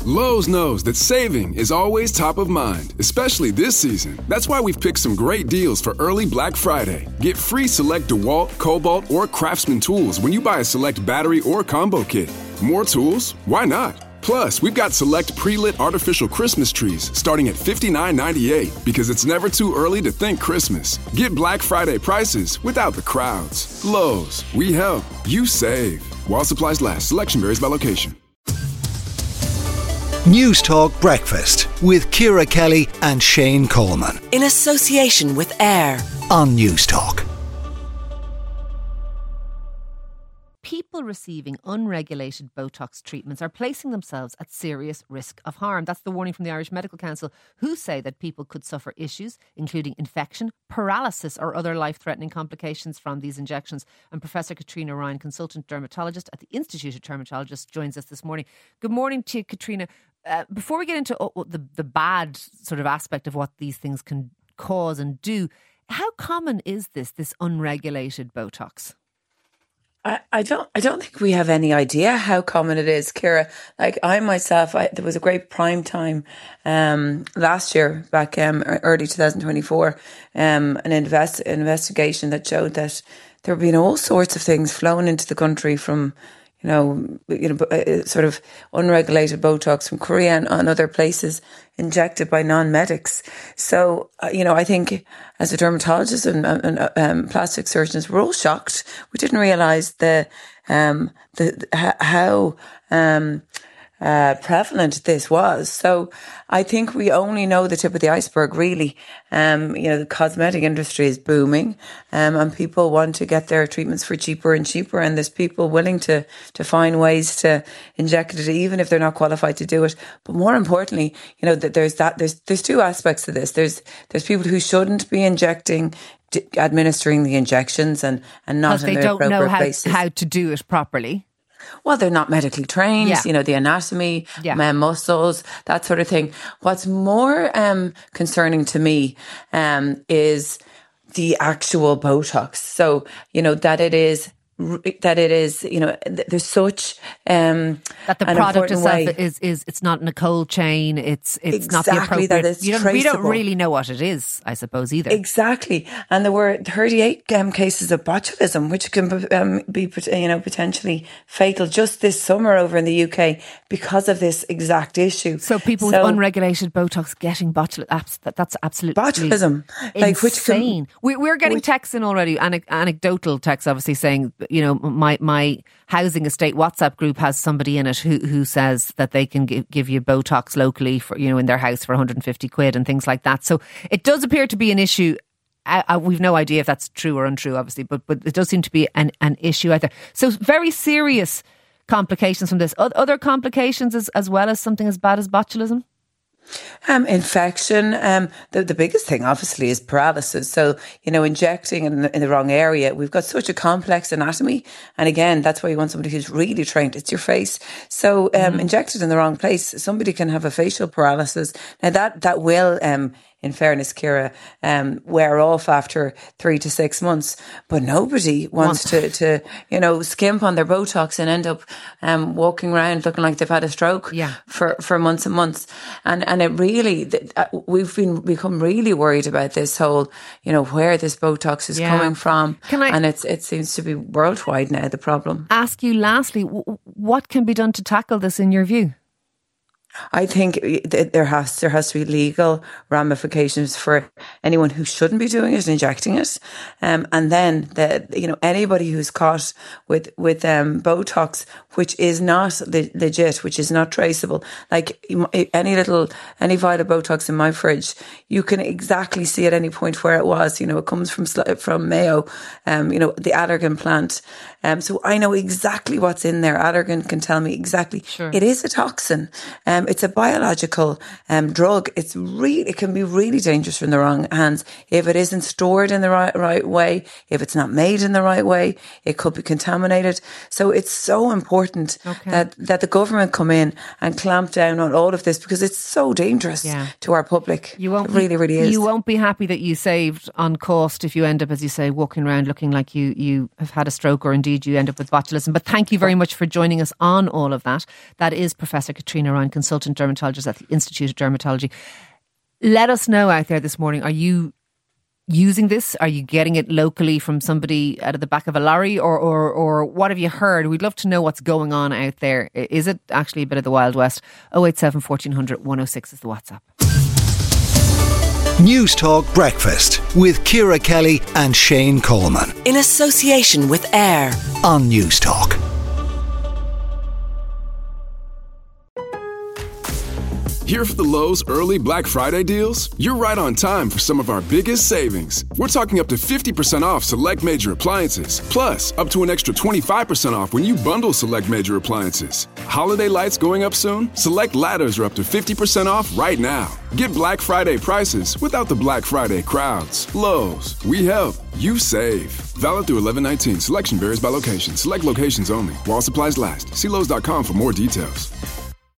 Lowe's knows that saving is always top of mind, especially this season. That's why we've picked some great deals for early Black Friday. Get free select DeWalt, Cobalt, or Craftsman tools when you buy a select battery or combo kit. More tools? Why not? Plus, we've got select pre-lit artificial Christmas trees starting at $59.98 because it's never too early to think Christmas. Get Black Friday prices without the crowds. Lowe's, we help, you save. While supplies last, selection varies by location. News Talk Breakfast with Ciara Kelly and Shane Coleman. In association with AIR on News Talk. People receiving unregulated Botox treatments are placing themselves at serious risk of harm. That's the warning from the Irish Medical Council, who say that people could suffer issues, including infection, paralysis or other life-threatening complications from these injections. And Professor Katrina Ryan, consultant dermatologist at the Institute of Dermatologists, joins us this morning. Good morning to you, Katrina. Before we get into the bad sort of aspect of what these things can cause and do, how common is this unregulated Botox? I don't think we have any idea how common it is, Ciara. Like I myself, there was a great prime time last year, back early 2024, an investigation that showed that there have been all sorts of things flown into the country from sort of unregulated Botox from Korea and other places injected by non-medics. So, I think as a dermatologist and plastic surgeons, we're all shocked. We didn't realise how prevalent this was. So I think we only know the tip of the iceberg, really. The cosmetic industry is booming, and people want to get their treatments for cheaper and cheaper, and there's people willing to find ways to inject it, even if they're not qualified to do it. But more importantly, there's two aspects to this. There's people who shouldn't be administering the injections and not in the appropriate places. They don't know how to do it properly. Well, they're not medically trained, the anatomy, muscles, that sort of thing. What's more concerning to me is the actual Botox. So, that it is, there's such that the product itself is it's not in a cold chain. It's exactly not the appropriate. That it's we don't really know what it is, I suppose, either. Exactly, and there were 38 cases of botulism, which can be potentially fatal just this summer over in the UK because of this exact issue. So people with unregulated Botox getting botulism, that's absolutely botulism, insane. We're getting texts in already, anecdotal texts, obviously saying, my housing estate WhatsApp group has somebody in it who says that they can give you Botox locally for, in their house for 150 quid and things like that. So it does appear to be an issue. We've no idea if that's true or untrue, obviously, but it does seem to be an issue out there. So very serious complications from this. Other complications as well as something as bad as botulism? Infection. The biggest thing, obviously, is paralysis. So, injecting in the wrong area. We've got such a complex anatomy. And again, that's why you want somebody who's really trained. It's your face. So, injected in the wrong place, somebody can have a facial paralysis. Now, that will, in fairness, Ciara, wear off after 3 to 6 months. But nobody wants to skimp on their Botox and end up walking around looking like they've had a stroke for months and months. And it really, we've become really worried about this whole, where this Botox is coming from. And it seems to be worldwide now, the problem. Ask you lastly, what can be done to tackle this in your view? I think there has to be legal ramifications for anyone who shouldn't be doing it, injecting it, and then anybody who's caught with Botox, which is not legit, which is not traceable. Like any vial of Botox in my fridge, you can exactly see at any point where it was. It comes from Mayo, the Allergan plant. So I know exactly what's in there. Allergan can tell me exactly. Sure. It is a toxin. It's a biological drug. It can be really dangerous in the wrong hands. If it isn't stored in the right way, if it's not made in the right way, it could be contaminated. So it's so important that the government come in and clamp down on all of this, because it's so dangerous to our public. It really is. You won't be happy that you saved on cost if you end up, as you say, walking around looking like you have had a stroke, or indeed you end up with botulism. But thank you very much for joining us on all of that. That is Professor Katrina Ryan, consultant consultant dermatologist at the Institute of Dermatology. Let us know out there this morning, are you using this? Are you getting it locally from somebody out of the back of a lorry, or what have you heard? We'd love to know what's going on out there. Is it actually a bit of the Wild West? 087 1400 106 is the WhatsApp. News Talk Breakfast with Ciara Kelly and Shane Coleman In association with AIR. on News Talk. Here for the Lowe's early Black Friday deals? You're right on time for some of our biggest savings. We're talking up to 50% off select major appliances. Plus, up to an extra 25% off when you bundle select major appliances. Holiday lights going up soon? Select ladders are up to 50% off right now. Get Black Friday prices without the Black Friday crowds. Lowe's, we help, you save. Valid through 11/19. Selection varies by location. Select locations only. While supplies last. See Lowe's.com for more details.